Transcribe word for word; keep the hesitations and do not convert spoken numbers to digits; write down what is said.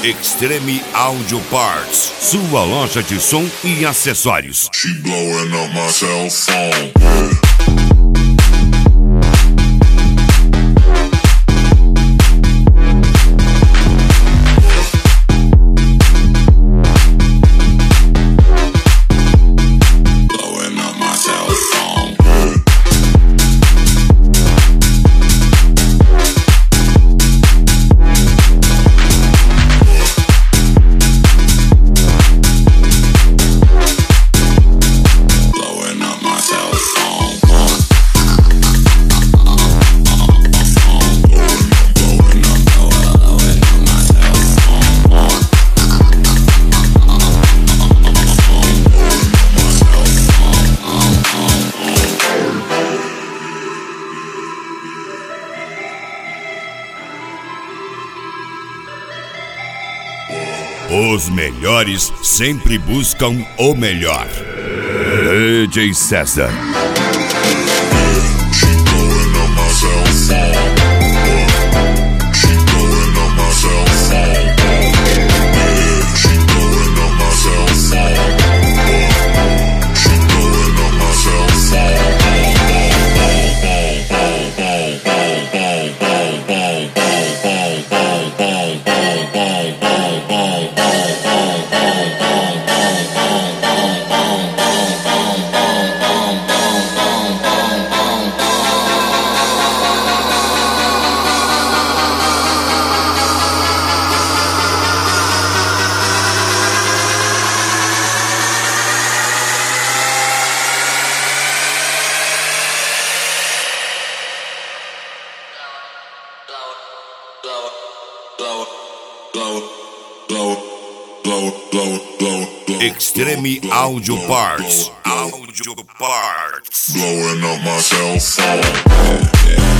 Extreme Audio Parts, sua loja de som e acessórios. She blowing up my cell phone. Os melhores sempre buscam o melhor. D J César. Extreme Audio Parts. Audio Parts. Blowing up my cell phone.